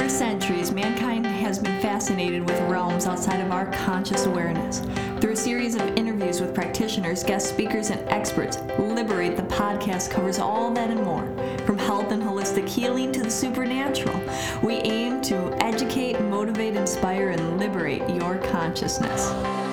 centuries, mankind has been fascinated with realms outside of our conscious awareness. Through a series of interviews with practitioners, guest speakers, and experts, Liberate the podcast covers all that and more. From health and holistic healing to the supernatural, we aim to educate, motivate, inspire, and liberate your consciousness.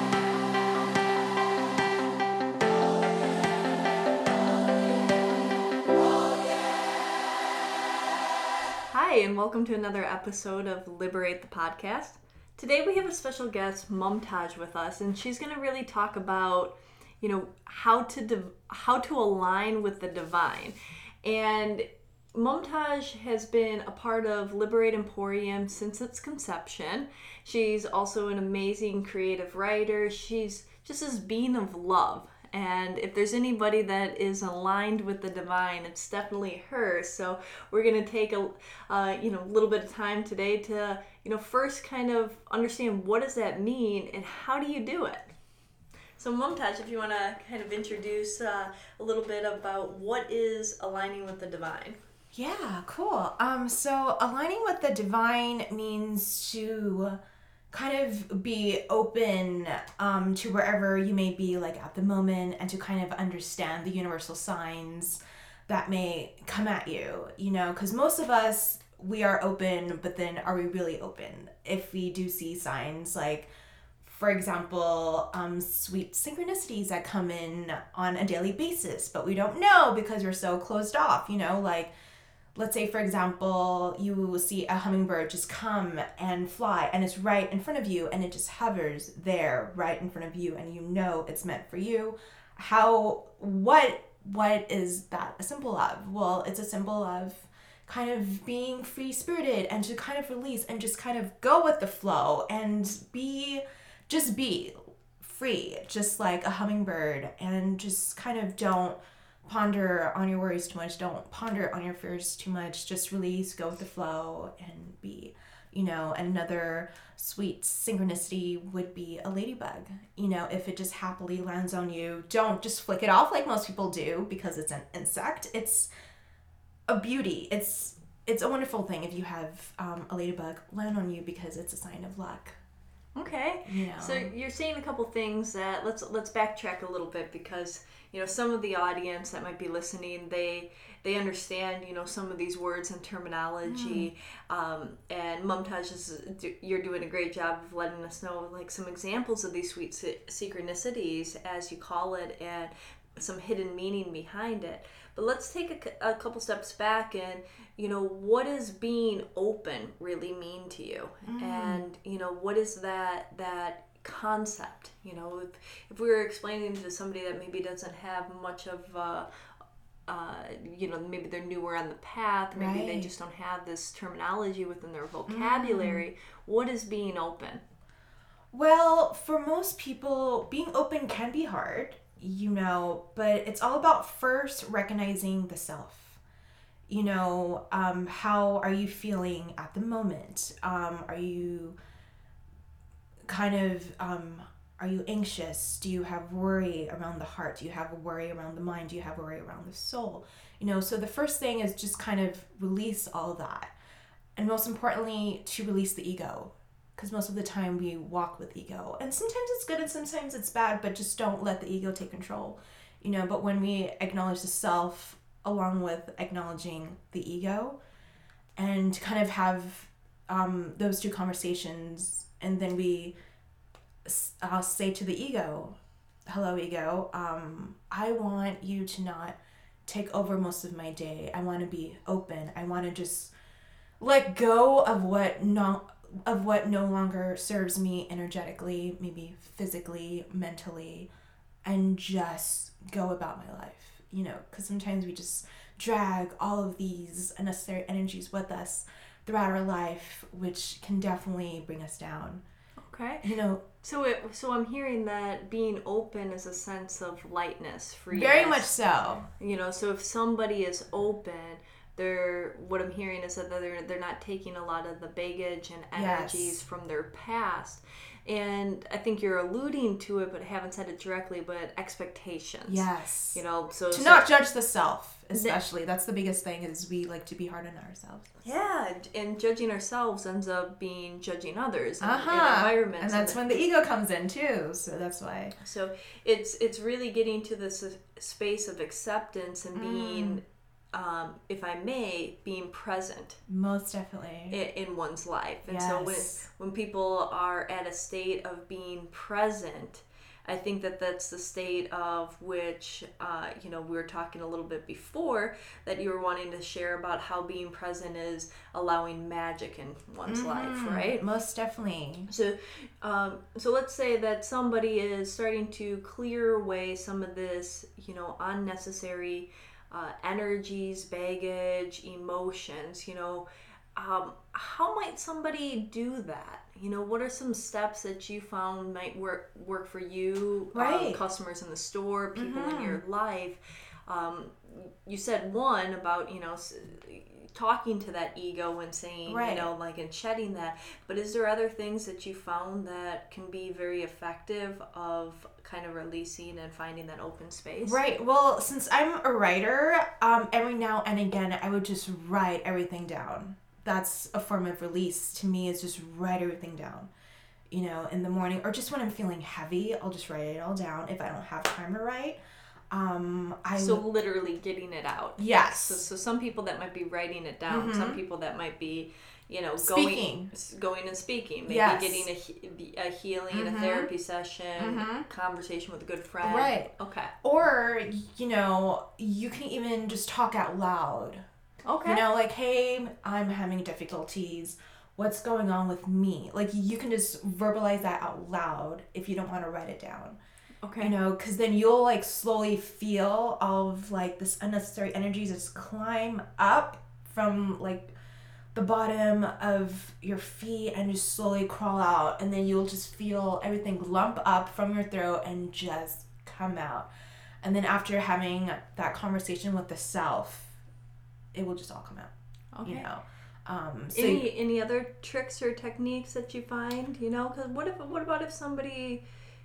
Hi, and welcome to another episode of Liberate the Podcast. Today we have a special guest, Mumtaj, with us, and she's going to really talk about, how to align with the divine. And Mumtaj has been a part of Liberate Emporium since its conception. She's also an amazing creative writer. She's just this being of love. And if there's anybody that is aligned with the divine, it's definitely her. So we're going to take a little bit of time today to, first kind of understand what does that mean and how do you do it? So Mumtaj, if you want to kind of introduce a little bit about what is aligning with the divine. Yeah, cool. So aligning with the divine means to kind of be open to wherever you may be like at the moment, and to kind of understand the universal signs that may come at you, because most of us, we are open, but then are we really open? If we do see signs like, for example, sweet synchronicities that come in on a daily basis, but we don't know because we're so closed off, like, let's say, for example, you will see a hummingbird just come and fly, and it's right in front of you, and it just hovers there right in front of you, and it's meant for you. What is that a symbol of? Well, it's a symbol of kind of being free-spirited, and to kind of release and just kind of go with the flow and be free, just like a hummingbird, and just kind of don't ponder on your worries too much. Don't ponder on your fears too much. Just release, go with the flow, and be, and another sweet synchronicity would be a ladybug. If it just happily lands on you, don't just flick it off like most people do because it's an insect. It's a beauty. It's a wonderful thing if you have a ladybug land on you because it's a sign of luck. Okay. So you're saying a couple things that let's backtrack a little bit, because some of the audience that might be listening, they understand some of these words and terminology, and Mumtaj, you're doing a great job of letting us know like some examples of these sweet synchronicities, as you call it, and some hidden meaning behind it. But let's take a couple steps back and, what does being open really mean to you? And, what is that concept? If we were explaining to somebody that maybe doesn't have much of, maybe they're newer on the path, maybe they just don't have this terminology within their vocabulary, what is being open? Well, for most people, being open can be hard. But it's all about first recognizing the self. How are you feeling at the moment? Are you are you anxious? Do you have worry around the heart? Do you have a worry around the mind? Do you have worry around the soul? So the first thing is just kind of release all of that. And most importantly, to release the ego. Because most of the time we walk with ego. And sometimes it's good and sometimes it's bad, but just don't let the ego take control. But when we acknowledge the self along with acknowledging the ego, and kind of have those two conversations, and then I'll say to the ego, hello ego, I want you to not take over most of my day. I want to be open. I want to just let go of what no longer serves me energetically, maybe physically, mentally, and just go about my life, because sometimes we just drag all of these unnecessary energies with us throughout our life, which can definitely bring us down. Okay. So I'm hearing that being open is a sense of lightness, freeness. Very much so. So if somebody is open, what I'm hearing is that they're not taking a lot of the baggage and energies from their past. And I think you're alluding to it, but haven't said it directly, but expectations. Yes. You know, so to not judge the self, especially. That's the biggest thing, is we like to be hard on ourselves. Yeah, and judging ourselves ends up being judging others in environments. And that's when the ego comes in too. So that's why. So it's really getting to this space of acceptance and being, if I may, being present. Most definitely. In one's life. And yes. so when people are at a state of being present, I think that's the state of which, we were talking a little bit before, that you were wanting to share about how being present is allowing magic in one's life, right? Most definitely. So let's say that somebody is starting to clear away some of this, unnecessary energies, baggage, emotions, how might somebody do that? What are some steps that you found might work for you, right. Customers in the store, people in your life? You said one about, talking to that ego and saying, right. And shedding that. But is there other things that you found that can be very effective of kind of releasing and finding that open space? Right. Well, since I'm a writer, every now and again, I would just write everything down. That's a form of release to me, is just write everything down, in the morning, or just when I'm feeling heavy, I'll just write it all down if I don't have time to write. So literally getting it out. Yes. So some people that might be writing it down. Some people that might be, speaking. going and speaking. Maybe yes. getting a healing, a therapy session, conversation with a good friend. Right. Okay. Or, you can even just talk out loud. Okay. Like, hey, I'm having difficulties. What's going on with me? Like, you can just verbalize that out loud if you don't want to write it down. Okay. Because then you'll, like, slowly feel all of, like, this unnecessary energy just climb up from, like, the bottom of your feet and just slowly crawl out. And then you'll just feel everything lump up from your throat and just come out. And then after having that conversation with the self, it will just all come out. Okay. So any other tricks or techniques that you find? Because what about if somebody,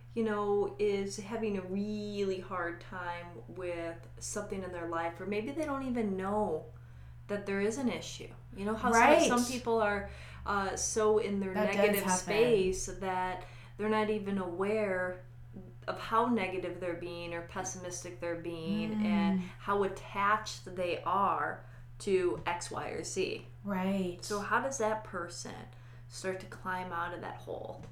is having a really hard time with something in their life, or maybe they don't even know that there is an issue. How right. some people are so in their that negative space that they're not even aware of how negative they're being or pessimistic they're being and how attached they are to X, Y, or Z. Right. So how does that person start to climb out of that hole?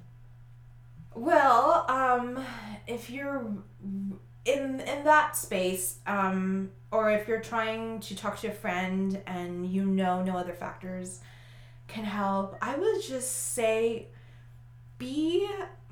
Well, if you're in that space, or if you're trying to talk to a friend and no other factors can help, I would just say be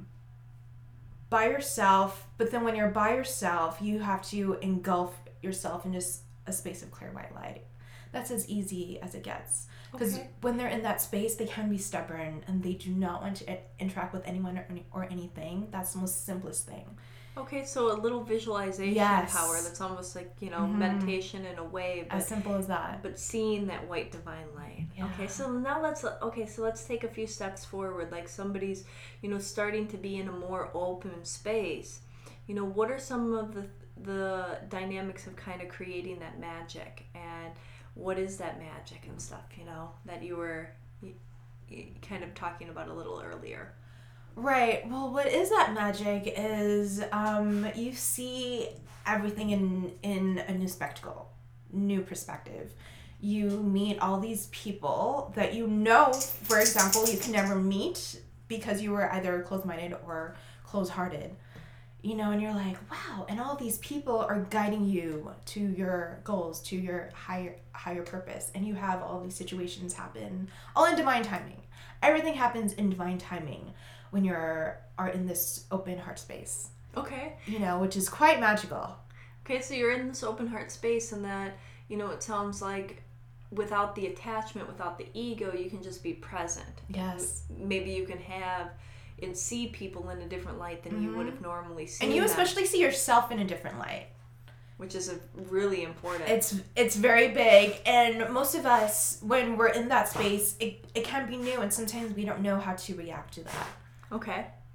by yourself, but then when you're by yourself, you have to engulf yourself in just a space of clear white light. That's as easy as it gets. Because when they're in that space, they can be stubborn and they do not want to interact with anyone or anything. That's the most simplest thing. Okay, so a little visualization power. That's almost like, meditation in a way. But, as simple as that. But seeing that white divine light. Yeah. Okay, so now let's take a few steps forward. Like somebody's, starting to be in a more open space. What are some of the dynamics of kind of creating that magic, and what is that magic and stuff, that you were kind of talking about a little earlier? Right. Well, what is that magic is you see everything in a new spectacle, new perspective. You meet all these people that for example, you can never meet because you were either closed-minded or closed-hearted. And you're like, wow, and all these people are guiding you to your goals, to your higher purpose, and you have all these situations happen, all in divine timing. Everything happens in divine timing when are in this open heart space. Okay. Which is quite magical. Okay, so you're in this open heart space, and that, it sounds like without the attachment, without the ego, you can just be present. Yes. Maybe you can have and see people in a different light than you would have normally seen. And you especially see yourself in a different light. Which is really important. It's very big, and most of us, when we're in that space, it can be new, and sometimes we don't know how to react to that. Okay.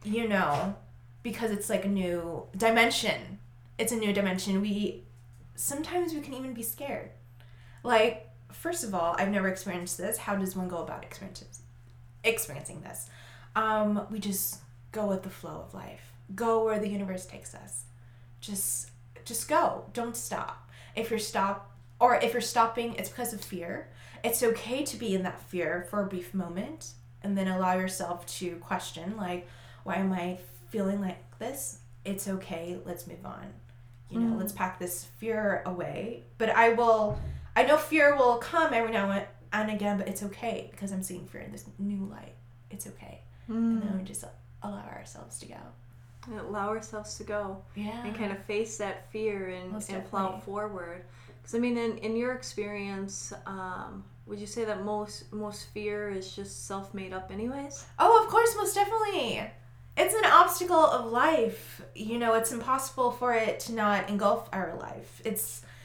you know, because it's like a new dimension. It's a new dimension. Sometimes we can even be scared. Like, first of all, I've never experienced this. How does one go about experiencing this? We just go with the flow of life. Go where the universe takes us. Just go. Don't stop. If you're stopping, it's because of fear. It's okay to be in that fear for a brief moment and then allow yourself to question, like, why am I feeling like this? It's okay. Let's move on. You know, let's pack this fear away. But I know fear will come every now and again, but it's okay because I'm seeing fear in this new light. It's okay. And then we just allow ourselves to go. And allow ourselves to go. Yeah. And kind of face that fear and plow forward. Because, I mean, in your experience, would you say that most fear is just self-made up anyways? Oh, of course, most definitely. It's an obstacle of life. You know, it's impossible for it to not engulf our life. It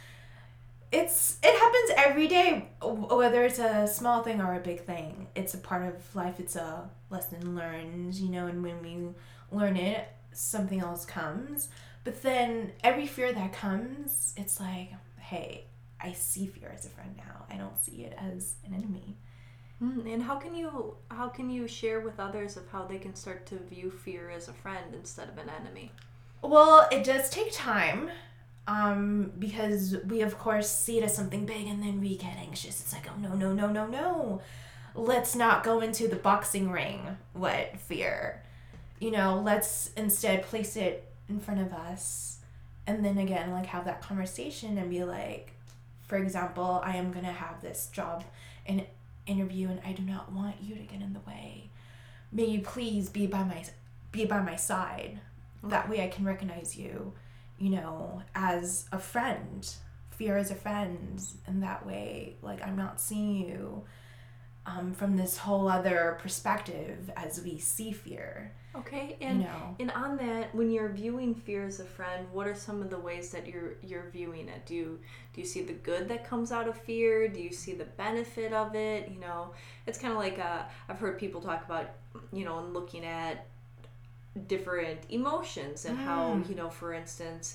happens every day, whether it's a small thing or a big thing. It's a part of life. It's a lesson learned, you know, and when we learn it, something else comes. But then every fear that comes, it's like, hey, I see fear as a friend now. I don't see it as an enemy. And how can you share with others of how they can start to view fear as a friend instead of an enemy? Well, it does take time, because we of course see it as something big and then we get anxious. It's like, oh no. Let's not go into the boxing ring with fear. You know, let's instead place it in front of us and then again, like, have that conversation and be like, for example, I am going to have this job and interview and I do not want you to get in the way. May you please be by my side. Okay. That way I can recognize you, you know, as a friend. Fear as a friend. And that way, like, I'm not seeing you from this whole other perspective as we see fear. Okay, and and on that, when you're viewing fear as a friend, what are some of the ways that you're viewing it? Do you see the good that comes out of fear? Do you see the benefit of it? You know, it's kind of like I've heard people talk about, you know, looking at different emotions and how, you know, for instance,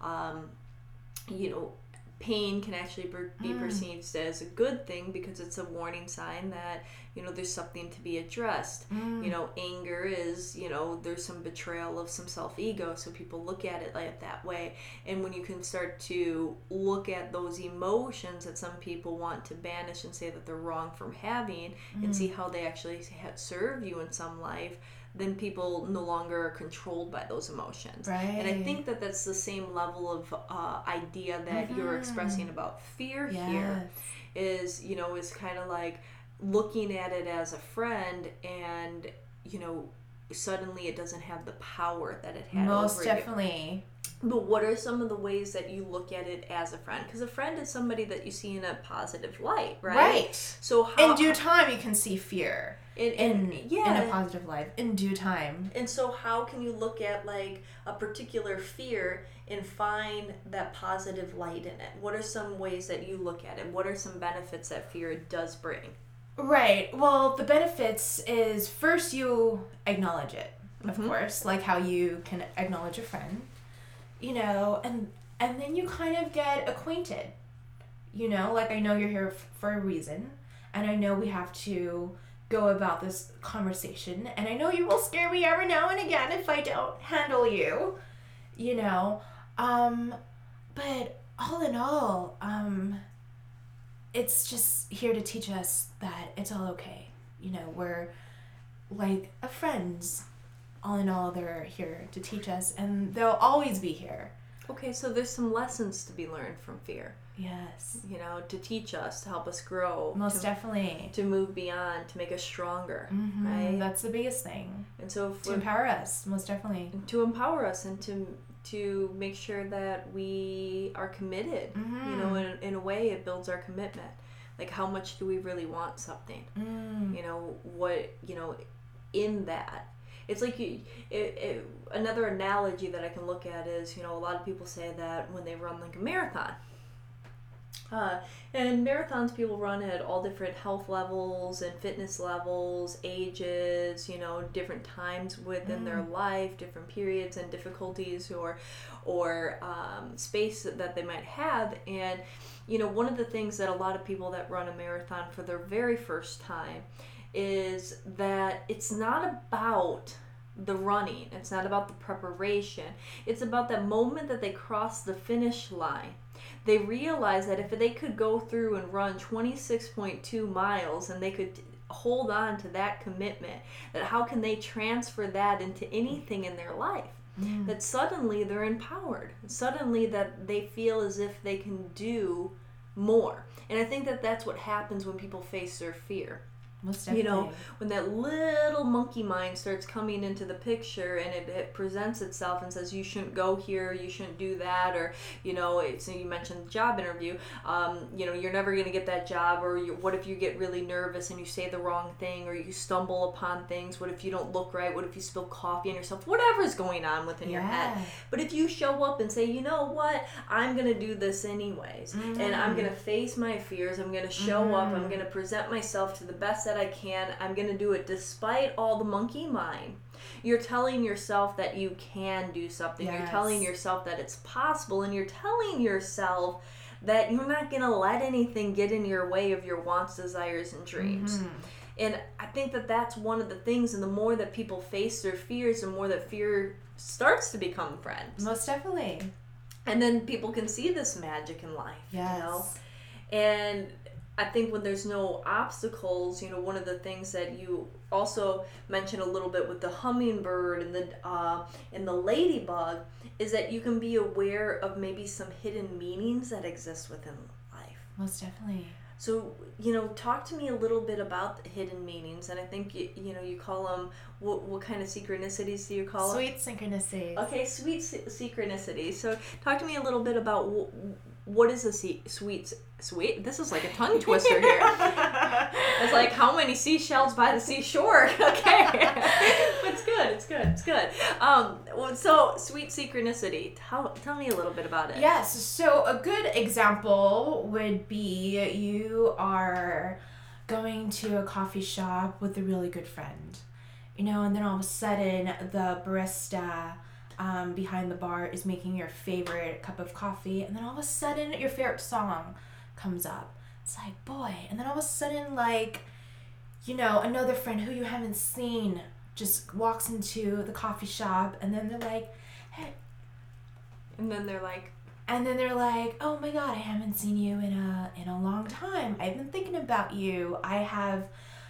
you know, pain can actually be perceived as a good thing because it's a warning sign that, you know, there's something to be addressed. You know, anger is, you know, there's some betrayal of some self-ego, so people look at it like that way. And when you can start to look at those emotions that some people want to banish and say that they're wrong from having and see how they actually serve you in some life, then people no longer are controlled by those emotions. Right. And I think that that's the same level of idea that you're expressing about fear here is, you know, is kind of like looking at it as a friend and, you know, suddenly it doesn't have the power that it had Most over definitely. you. But what are some of the ways that you look at it as a friend? Because a friend is somebody that you see in a positive light, right? Right. So how, in due time you can see fear. In a positive life, in due time. And so how can you look at like a particular fear and find that positive light in it? What are some ways that you look at it? What are some benefits that fear does bring? Right. Well, the benefits is first you acknowledge it, of course, like how you can acknowledge a friend, you know, and then you kind of get acquainted, you know, like I know you're here for a reason, and I know we have to go about this conversation, and I know you will scare me every now and again if I don't handle you, you know, but all in all, it's just here to teach us that it's all okay, you know, we're like a friends. All in all, they're here to teach us, and they'll always be here. Okay, so there's some lessons to be learned from fear. Yes. You know, to teach us, to help us grow. Most definitely. To move beyond, to make us stronger, right? That's the biggest thing. And so to empower us, most definitely. To empower us and to make sure that we are committed. You know, in a way, it builds our commitment. Like, how much do we really want something? You know, what, you know, in that. It's like another analogy that I can look at is, you know, a lot of people say that when they run like a marathon, And marathons people run at all different health levels and fitness levels, ages, different times within their life, different periods and difficulties or space that they might have. And, one of the things that a lot of people that run a marathon for their very first time is that it's not about the running. It's not about the preparation. It's about that moment that they cross the finish line. They realize that if they could go through and run 26.2 miles and they could hold on to that commitment, that how can they transfer that into anything in their life? That suddenly they're empowered. Suddenly that they feel as if they can do more. And I think that that's what happens when people face their fear. Most definitely. When that little monkey mind starts coming into the picture and it presents itself and says, you shouldn't go here, you shouldn't do that, or, so you mentioned the job interview, you're never going to get that job, or what if you get really nervous and you say the wrong thing, or you stumble upon things, what if you don't look right, what if you spill coffee on yourself, whatever's going on within your head. But if you show up and say, you know what, I'm going to do this anyways, and I'm going to face my fears, I'm going to show up, I'm going to present myself to the best that I can, I'm going to do it despite all the monkey mind. You're telling yourself that you can do something. You're telling yourself that it's possible, and you're telling yourself that you're not going to let anything get in your way of your wants, desires, and dreams. And I think that that's one of the things, and the more that people face their fears, the more that fear starts to become friends. Most definitely. And then people can see this magic in life, And I think when there's no obstacles, one of the things that you also mentioned a little bit with the hummingbird and the ladybug is that you can be aware of maybe some hidden meanings that exist within life. Most definitely. So, talk to me a little bit about the hidden meanings, and I think, you call them, what kind of synchronicities do you call them? Sweet synchronicities. Okay, sweet synchronicities. So, talk to me a little bit about what is a sweet? This is like a tongue twister here. It's like, how many seashells by the seashore? Okay. It's good. So sweet synchronicity. Tell me a little bit about it. Yes. So a good example would be you are going to a coffee shop with a really good friend, and then all of a sudden the barista behind the bar is making your favorite cup of coffee, and then all of a sudden your favorite song comes up. It's like, boy. And then all of a sudden, another friend who you haven't seen just walks into the coffee shop, and then they're like, hey. And then they're like, oh my God, I haven't seen you in a long time. I've been thinking about you. I have,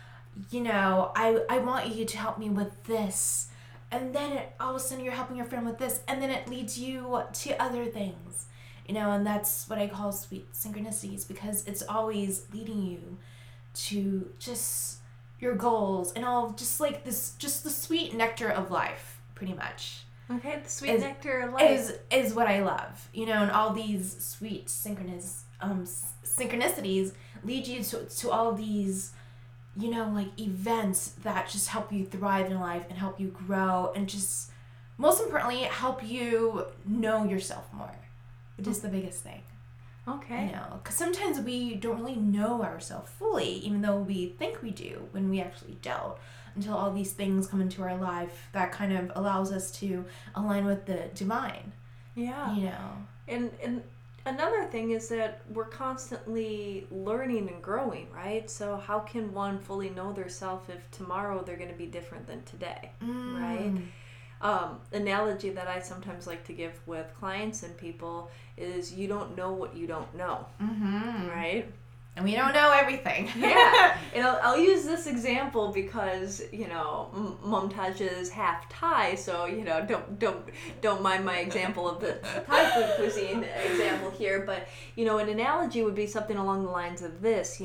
I want you to help me with this. And then all of a sudden you're helping your friend with this, and then it leads you to other things. And that's what I call sweet synchronicities, because it's always leading you to just your goals and all, just like this, just the sweet nectar of life, pretty much. Okay, the sweet nectar of life is what I love, and all these sweet synchronicities lead you to all these, events that just help you thrive in life and help you grow, and just most importantly help you know yourself more. Which is the biggest thing. Okay. Because sometimes we don't really know ourselves fully, even though we think we do, when we actually don't, until all these things come into our life that kind of allows us to align with the divine. Yeah. And another thing is that we're constantly learning and growing, right? So how can one fully know their self if tomorrow they're going to be different than today, right? Analogy that I sometimes like to give with clients and people is you don't know what you don't know, right? And we don't know everything. Yeah. And I'll use this example because, Mumtaj is half Thai, so, don't mind my example of the Thai food cuisine example here. But, an analogy would be something along the lines of this,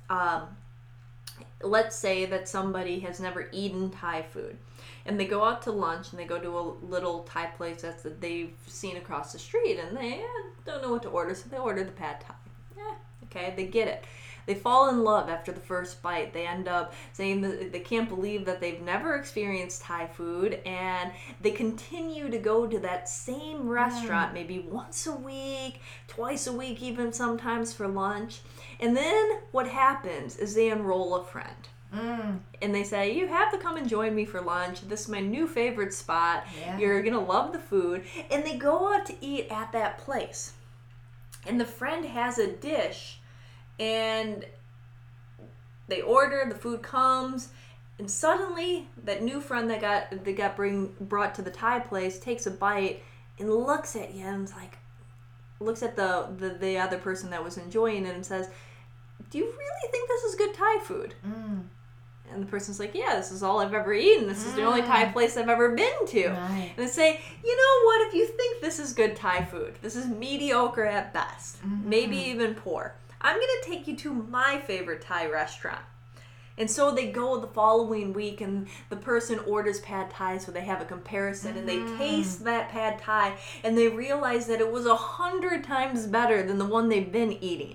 let's say that somebody has never eaten Thai food. And they go out to lunch and they go to a little Thai place that they've seen across the street, and they don't know what to order, so they order the pad Thai. Okay, they get it. They fall in love after the first bite. They end up saying that they can't believe that they've never experienced Thai food, and they continue to go to that same restaurant maybe once a week, twice a week even sometimes for lunch. And then what happens is they enroll a friend. And they say, you have to come and join me for lunch. This is my new favorite spot. Yeah. You're going to love the food. And they go out to eat at that place. And the friend has a dish. And they order, the food comes. And suddenly, that new friend that got brought to the Thai place takes a bite and looks at you and looks at the other person that was enjoying it and says, do you really think this is good Thai food? And the person's like, yeah, this is all I've ever eaten. This is the only Thai place I've ever been to. Right. And they say, you know what? If you think this is good Thai food, this is mediocre at best, maybe even poor, I'm going to take you to my favorite Thai restaurant. And so they go the following week, and the person orders pad Thai, so they have a comparison, and they taste that pad Thai, and they realize that it was 100 times better than the one they've been eating.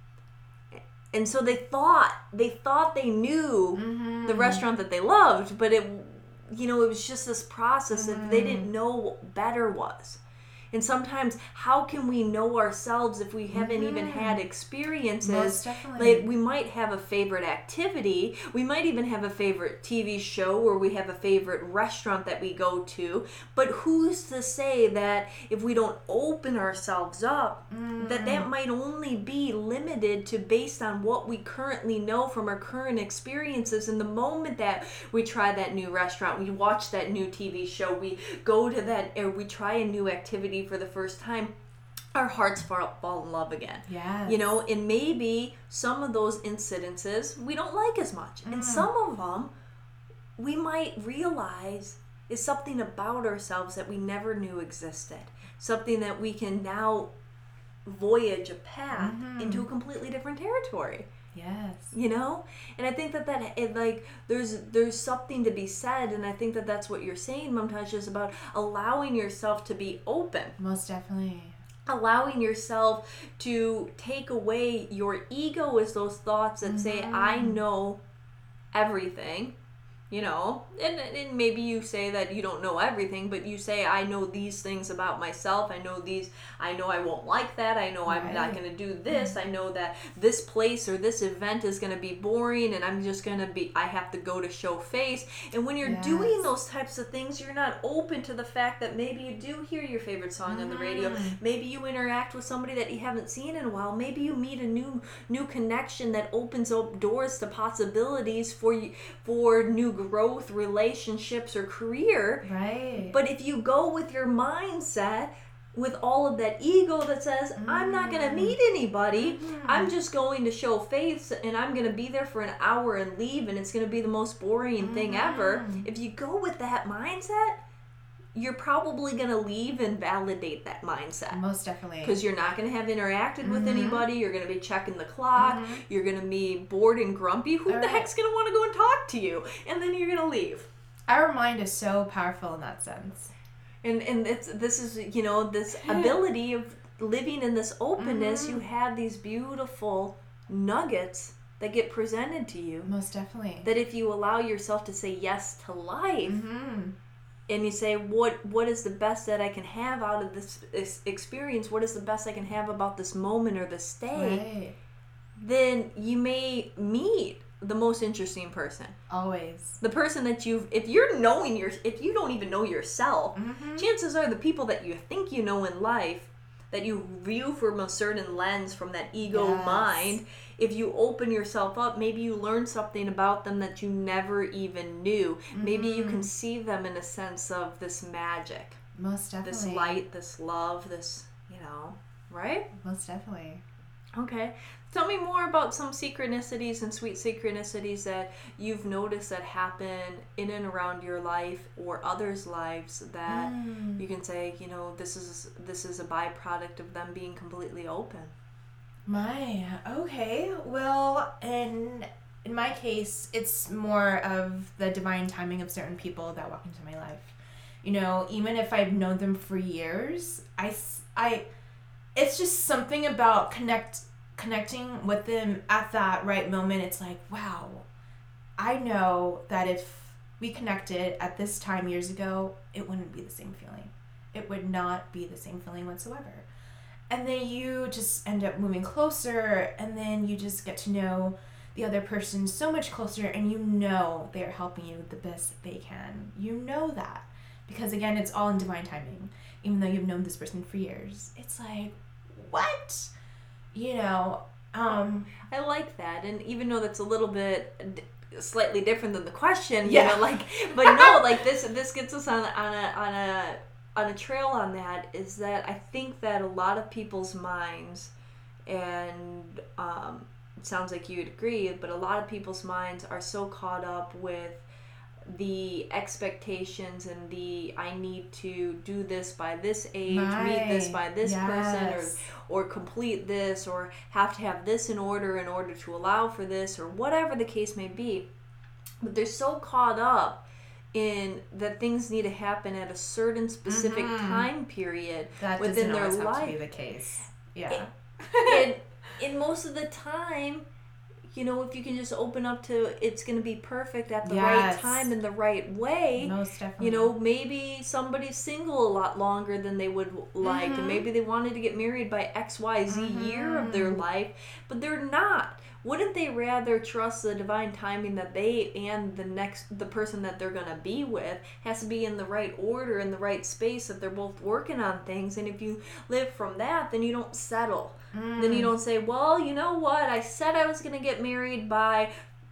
And so they thought they knew the restaurant that they loved, but it was just this process that they didn't know what better was. And sometimes, how can we know ourselves if we haven't even had experiences? Most definitely. Like, we might have a favorite activity. We might even have a favorite TV show, or we have a favorite restaurant that we go to. But who's to say that if we don't open ourselves up, that might only be limited to based on what we currently know from our current experiences. And the moment that we try that new restaurant, we watch that new TV show, we go to that, or we try a new activity for the first time, our hearts fall in love again. Yes. And maybe some of those incidences we don't like as much. And some of them we might realize is something about ourselves that we never knew existed. Something that we can now voyage a path into a completely different territory. Yes. And I think that there's something to be said, and I think that that's what you're saying, Mumtaj, is about allowing yourself to be open. Most definitely. Allowing yourself to take away your ego as those thoughts that say, I know everything. And maybe you say that you don't know everything, but you say, I know these things about myself. I know I won't like that. I know I'm not going to do this. I know that this place or this event is going to be boring, and I have to go to show face. And when you're doing those types of things, you're not open to the fact that maybe you do hear your favorite song on the radio. Maybe you interact with somebody that you haven't seen in a while. Maybe you meet a new connection that opens up doors to possibilities for new growth, relationships, or career. Right. But if you go with your mindset with all of that ego that says, I'm not going to meet anybody, I'm just going to show face, and I'm going to be there for an hour and leave, and it's going to be the most boring thing ever. If you go with that mindset, you're probably going to leave and validate that mindset. Most definitely. Because you're not going to have interacted with anybody. You're going to be checking the clock. You're going to be bored and grumpy. Who the heck's going to want to go and talk to you? And then you're going to leave. Our mind is so powerful in that sense. And this is this ability of living in this openness. You have these beautiful nuggets that get presented to you. Most definitely. That if you allow yourself to say yes to life, and you say, what is the best that I can have out of this experience? What is the best I can have about this moment or this day? Right. Then you may meet the most interesting person. Always. The person that if you don't even know yourself, chances are the people that you think you know in life, that you view from a certain lens, from that ego mind, if you open yourself up, maybe you learn something about them that you never even knew. Maybe you can see them in a sense of this magic. Most definitely. This light, this love, this, right? Most definitely. Okay. Tell me more about some synchronicities and sweet synchronicities that you've noticed that happen in and around your life or others' lives that you can say, this is a byproduct of them being completely open. Okay. Well, in my case, it's more of the divine timing of certain people that walk into my life. Even if I've known them for years, it's just something about connecting with them at that right moment, it's like, wow, I know that if we connected at this time years ago, it wouldn't be the same feeling. It would not be the same feeling whatsoever. And then you just end up moving closer, and then you just get to know the other person so much closer, and you know they're helping you the best that they can. You know that. Because again, it's all in divine timing. Even though you've known this person for years. It's like, what? You know, I like that. And even though that's a little bit slightly different than the question, Yeah. you know, like, but no, like this gets us on a trail on that, is that I think that a lot of people's minds, and it sounds like you'd agree, but a lot of people's minds are so caught up with the expectations and the I need to do this by this age, meet this by this person, or complete this, or have to have this in order to allow for this, or whatever the case may be. But they're so caught up in that things need to happen at a certain specific time period that within their always life. Have to be the case. Yeah. And most of the time, you know, if you can just open up to it's going to be perfect at the right time in the right way. Most definitely. You know, maybe somebody's single a lot longer than they would like, and maybe they wanted to get married by XYZ year of their life, but they're not. Wouldn't they rather trust the divine timing that they and the person that they're going to be with has to be in the right order, in the right space, that they're both working on things? And if you live from that, then you don't settle. Then you don't say, well, you know what, I said I was going to get married by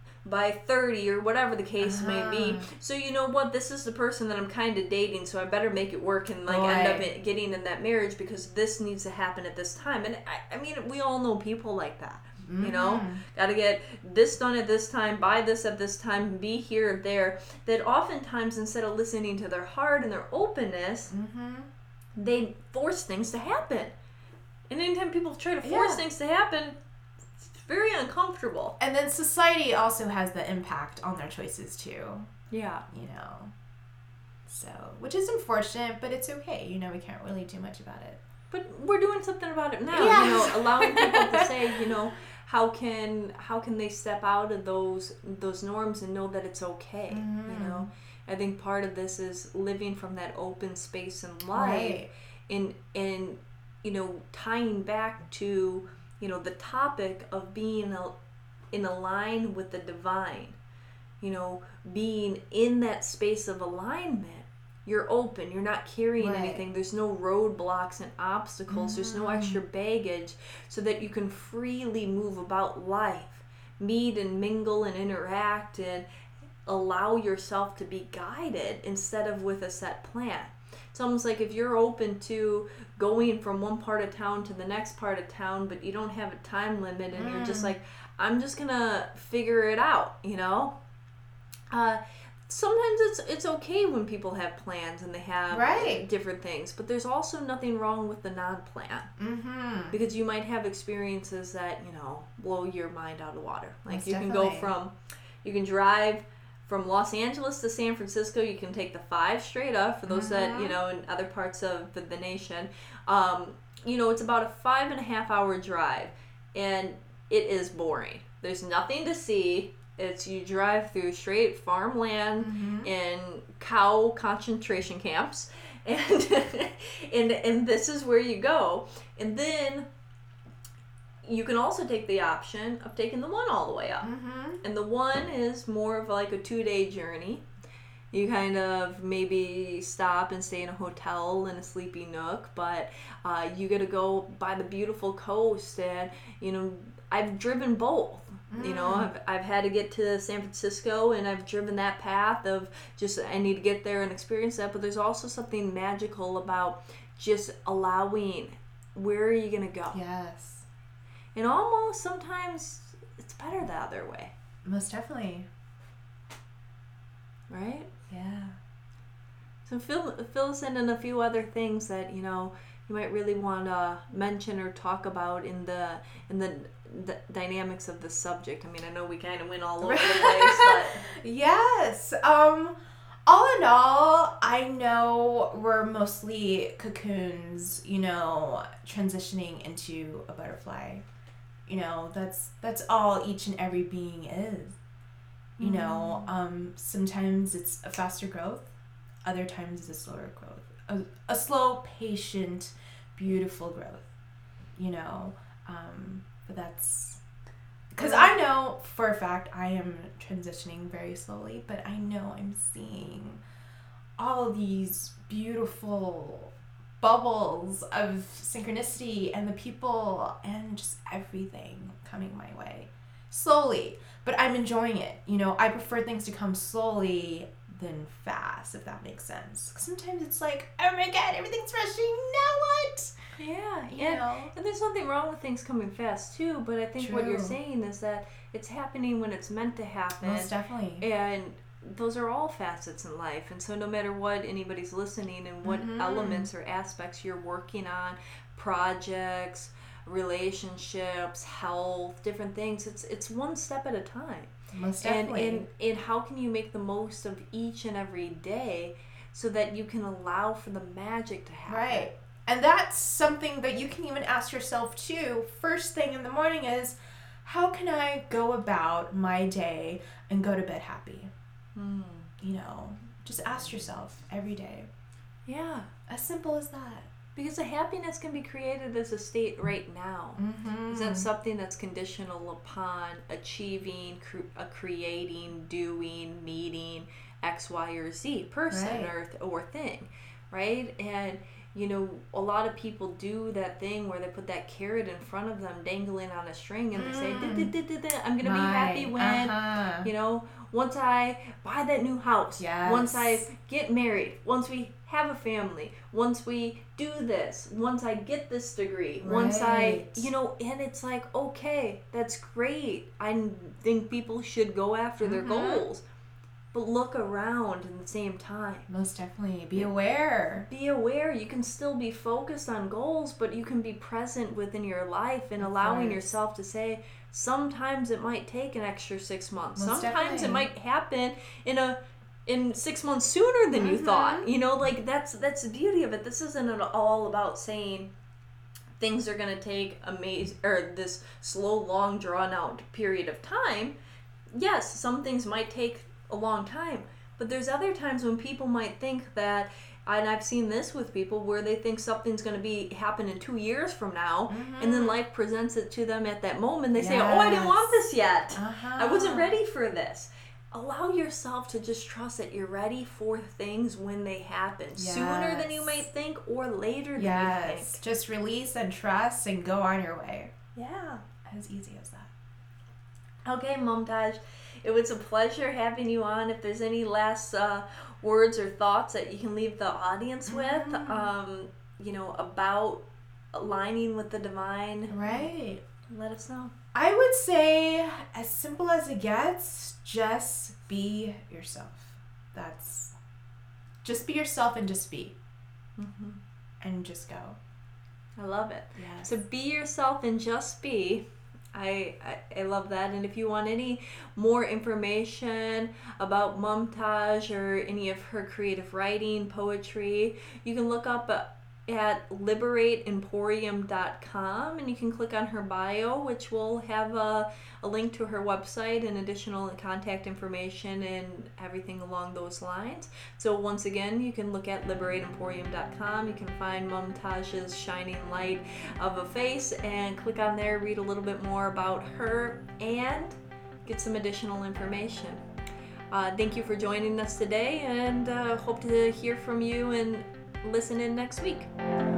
30 or whatever the case may be. So you know what, this is the person that I'm kind of dating, so I better make it work and end up getting in that marriage because this needs to happen at this time. And I mean, we all know people like that. You know, gotta get this done at this time, buy this at this time, be here or there. That oftentimes, instead of listening to their heart and their openness, they force things to happen. And anytime people try to force things to happen, it's very uncomfortable. And then society also has the impact on their choices too. Yeah. You know. So, which is unfortunate, but it's okay. You know, we can't really do much about it. But we're doing something about it now. Yeah. You know, allowing people to say, you know, how can they step out of those norms and know that it's okay? You know, I think part of this is living from that open space in life, and you know, tying back to, you know, the topic of being in a line with the divine. You know, being in that space of alignment. You're open. You're not carrying anything. There's no roadblocks and obstacles. There's no extra baggage, so that you can freely move about life, meet and mingle and interact, and allow yourself to be guided instead of with a set plan. It's almost like if you're open to going from one part of town to the next part of town, but you don't have a time limit, and you're just like, I'm just gonna figure it out, you know? Sometimes it's okay when people have plans and they have different things, but there's also nothing wrong with the non-plan, because you might have experiences that, you know, blow your mind out of the water. Like you can drive from Los Angeles to San Francisco. You can take the 5 straight up for those that, you know, in other parts of the nation. You know, it's about a 5.5 hour drive, and it is boring. There's nothing to see. It's you drive through straight farmland and cow concentration camps, and this is where you go. And then you can also take the option of taking the 1 all the way up. And the 1 is more of like a 2-day journey. You kind of maybe stop and stay in a hotel in a sleepy nook, but you get to go by the beautiful coast. And, you know, I've driven both. You know, I've had to get to San Francisco, and I've driven that path of just, I need to get there and experience that. But there's also something magical about just allowing, where are you going to go? Yes. And almost sometimes it's better the other way. Most definitely. Right? Yeah. So fill us in on a few other things that, you know, you might really want to mention or talk about in the dynamics of the subject. I mean, I know we kind of went all over the place, but yes. All in all, I know we're mostly cocoons, you know, transitioning into a butterfly. You know, that's all each and every being is. You know, sometimes it's a faster growth, other times it's a slower growth. A slow, patient, beautiful growth. You know, but that's... Because I know for a fact I am transitioning very slowly, but I know I'm seeing all these beautiful bubbles of synchronicity and the people and just everything coming my way slowly. But I'm enjoying it. You know, I prefer things to come slowly than fast, if that makes sense. 'Cause sometimes it's like, oh my god, everything's rushing. Now what? Yeah, You know? and there's nothing wrong with things coming fast too, but I think what you're True. saying is that it's happening when it's meant to happen. Most definitely. And those are all facets in life. And so no matter what anybody's listening and what elements or aspects you're working on, projects, relationships, health, different things, it's one step at a time. Most definitely. And how can you make the most of each and every day so that you can allow for the magic to happen? Right. And that's something that you can even ask yourself too. First thing in the morning is, how can I go about my day and go to bed happy? You know, just ask yourself every day. Yeah. As simple as that. Because the happiness can be created as a state right now. Is that something that's conditional upon achieving, creating, doing, meeting X, Y, or Z person or thing, right? And you know, a lot of people do that thing where they put that carrot in front of them dangling on a string and they say, I'm going to be happy when, you know, once I buy that new house, once I get married, once we have a family, once we do this, once I get this degree, once I, you know, and it's like, okay, that's great. I think people should go after their goals. But look around in the same time. Most definitely. Be aware. Be aware. You can still be focused on goals, but you can be present within your life and allowing yourself to say, sometimes it might take an extra 6 months. Sometimes it might happen in 6 months sooner than you thought. You know, like that's the beauty of it. This isn't at all about saying things are going to take this slow, long, drawn out period of time. Yes, some things might take a long time, but there's other times when people might think that, and I've seen this with people where they think something's going to happen in 2 years from now, and then life presents it to them at that moment. They say, oh, I didn't want this yet. I wasn't ready for this. Allow yourself to just trust that you're ready for things when they happen, sooner than you might think or later than you think. Just release and trust and go on your way. Yeah. As easy as that. Okay, Mumtaj, it was a pleasure having you on. If there's any last words or thoughts that you can leave the audience with, you know, about aligning with the divine, let us know. I would say, as simple as it gets, just be yourself. Just be yourself and just be. And just go. I love it. Yes. So be yourself and just be. I love that. And if you want any more information about Mumtaj or any of her creative writing, poetry, you can look up at liberateemporium.com, and you can click on her bio, which will have a link to her website and additional contact information and everything along those lines. So once again, you can look at liberateemporium.com. You can find Mumtaj's shining light of a face and click on there, read a little bit more about her, and get some additional information. Thank you for joining us today, and hope to hear from you and listen in next week.